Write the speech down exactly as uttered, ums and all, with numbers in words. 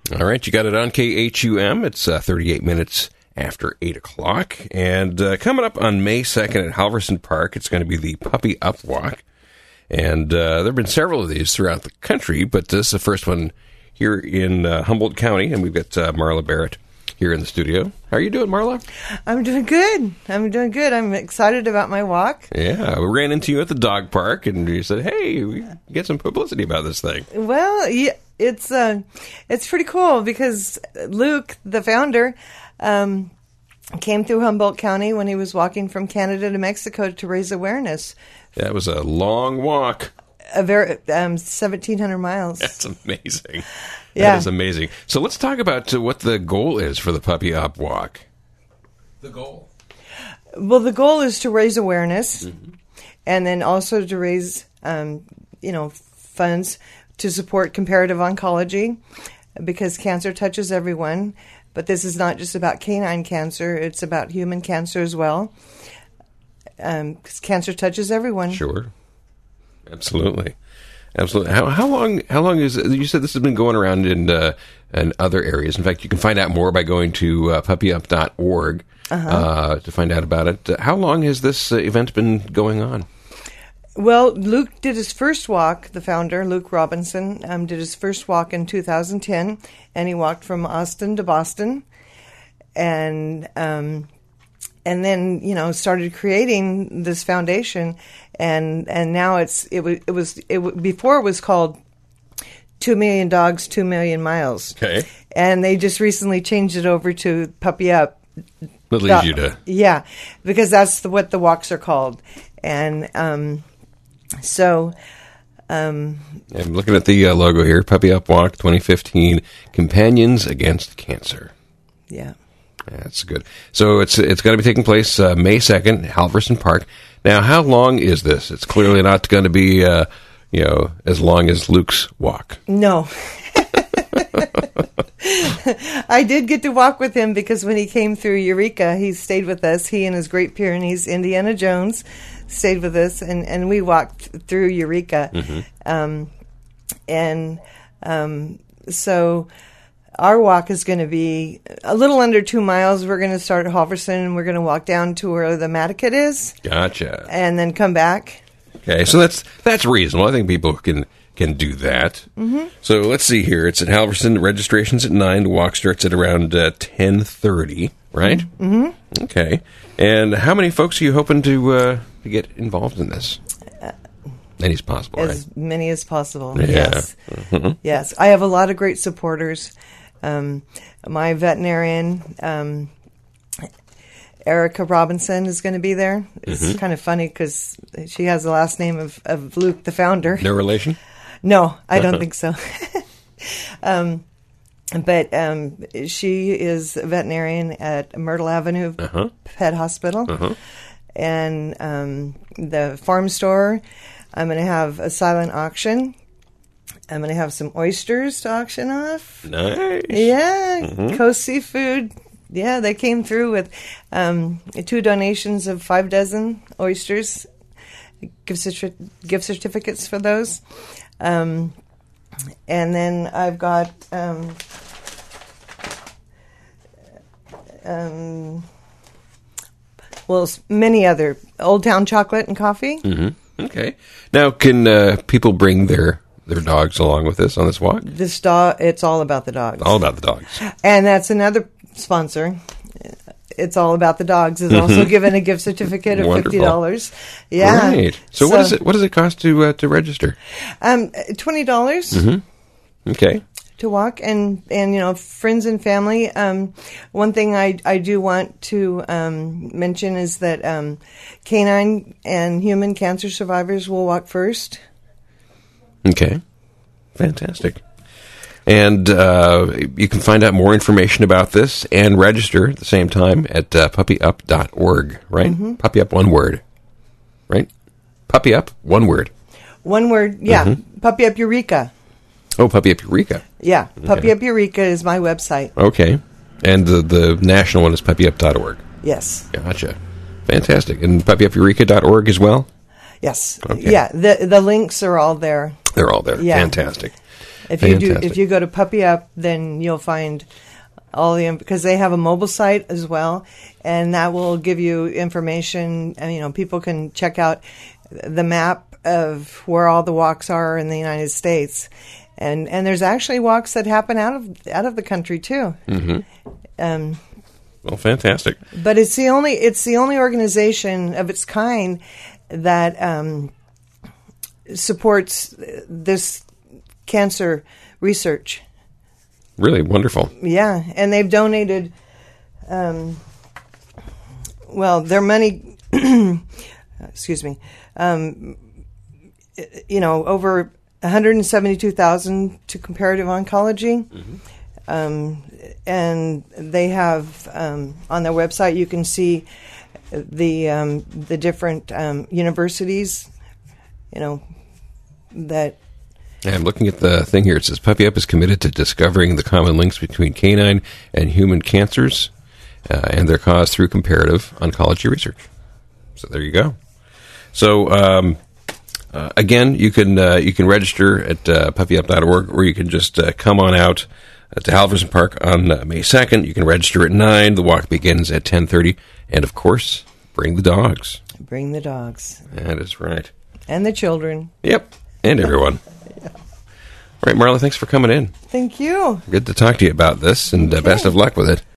All right, you got it on K H U M. It's uh, thirty-eight minutes after eight o'clock. And uh, coming up on May second at Halverson Park, it's going to be the Puppy Up Walk. And uh, there have been several of these throughout the country, but this is the first one here in uh, Humboldt County. And we've got uh, Marla Barrett here in the studio. How are you doing, Marla? I'm doing good. I'm doing good. I'm excited about my walk. Yeah, we ran into you at the dog park, and you said, hey, we get some publicity about this thing. Well, yeah, it's uh, it's pretty cool because Luke, the founder, um, came through Humboldt County when he was walking from Canada to Mexico to raise awareness. That was a long walk. A very um, seventeen hundred miles. That's amazing. Yeah. That is amazing. So let's talk about uh, what the goal is for the Puppy Up Walk. The goal. Well, the goal is to raise awareness, mm-hmm. and then also to raise, um, you know, funds to support comparative oncology, because cancer touches everyone. But this is not just about canine cancer; it's about human cancer as well. Um, because cancer touches everyone. Sure. Absolutely. Absolutely. How, how long? How long is it? You said this has been going around in uh, in other areas. In fact, you can find out more by going to uh, puppy up dot org uh-huh. uh, to find out about it. Uh, how long has this uh, event been going on? Well, Luke did his first walk. The founder, Luke Robinson, um, did his first walk in two thousand ten, and he walked from Austin to Boston, and um, and then you know started creating this foundation. And and now it's it was it was it before it was called Two Million Dogs, Two Million Miles. Okay. And they just recently changed it over to Puppy Up. That leads you to yeah, because that's the, what the walks are called. And um, so um, I'm looking at the uh, logo here. Puppy Up Walk twenty fifteen, Companions Against Cancer. Yeah. That's good. So it's it's going to be taking place uh, May second, Halverson Park. Now, how long is this? It's clearly not going to be, uh, you know, as long as Luke's walk. No. I did get to walk with him because when he came through Eureka, he stayed with us. He and his Great Pyrenees, Indiana Jones, stayed with us, and, and we walked through Eureka. Mm-hmm. Um, and um, so our walk is going to be a little under two miles. We're going to start at Halverson, and we're going to walk down to where the Mataket is. Gotcha. And then come back. Okay, so that's that's reasonable. I think people can can do that. Mm-hmm. So let's see here. It's at Halverson. Registration's at nine. The walk starts at around uh, ten thirty, right? Mm-hmm. Okay. And how many folks are you hoping to, uh, to get involved in this? Uh, Many as possible, As right? many as possible, Yeah. yes. Mm-hmm. Yes, I have a lot of great supporters. Um, my veterinarian, um, Erica Robinson, is going to be there. It's Mm-hmm. kind of funny because she has the last name of, of Luke, the founder. No relation? No, I don't think so. um, but um, she is a veterinarian at Myrtle Avenue Uh-huh. Pet Hospital. Uh-huh. And um, the farm store, I'm going to have a silent auction. I'm going to have some oysters to auction off. Nice. Yeah, Mm-hmm. Coast Seafood. Yeah, they came through with um, two donations of five dozen oysters, gift, certi- gift certificates for those. Um, and then I've got um, um, well, many other Old Town chocolate and coffee. Mm-hmm. Okay. Now, can uh, people bring their their dogs along with this on this walk? This dog, it's all about the dogs. All about the dogs. And that's another sponsor. It's all about the dogs. Is also given a gift certificate of Wonderful. fifty dollars. Yeah. Right. So, what is it? What does it cost to uh, to register? Um, twenty dollars Mm-hmm. Okay. to walk, and and you know, friends and family. Um, one thing I I do want to um, mention is that um, canine and human cancer survivors will walk first. Okay. Fantastic. And uh, you can find out more information about this and register at the same time at uh, puppy up dot org, right? Mm-hmm. Puppy Up, one word, right? Puppy Up, one word. One word, yeah. Mm-hmm. Puppy Up Eureka. Oh, Puppy Up Eureka. Yeah, Puppy Okay. Up Eureka is my website. Okay. And the, the national one is puppy up dot org. Yes. Gotcha. Fantastic. And puppy up eureka dot org as well? Yes. Okay. Yeah, the the links are all there. They're all there. Yeah. Fantastic. If you do, Fantastic. if you go to Puppy Up, then you'll find all the because they have a mobile site as well, and that will give you information. And, you know, people can check out the map of where all the walks are in the United States, and and there's actually walks that happen out of out of the country too. Mm-hmm. Um, Well, fantastic. but it's the only it's the only organization of its kind that um, supports this cancer research. Really wonderful. Yeah, and they've donated, um, well, their money, excuse me, um, you know, over one hundred seventy-two thousand dollars to comparative oncology. Mm-hmm. Um, and they have, um, on their website, you can see the um, the different um, universities, you know, that... Yeah, I'm looking at the thing here. It says Puppy Up is committed to discovering the common links between canine and human cancers uh, and their cause through comparative oncology research. So there you go. So um, uh, again, you can uh, you can register at uh, puppy up dot org, or you can just uh, come on out uh, to Halverson Park on uh, May second. You can register at nine. The walk begins at ten thirty, and of course, bring the dogs. Bring the dogs. That is right. And the children. Yep, and everyone. All right, Marla, thanks for coming in. Thank you. Good to talk to you about this, and uh, Okay. best of luck with it.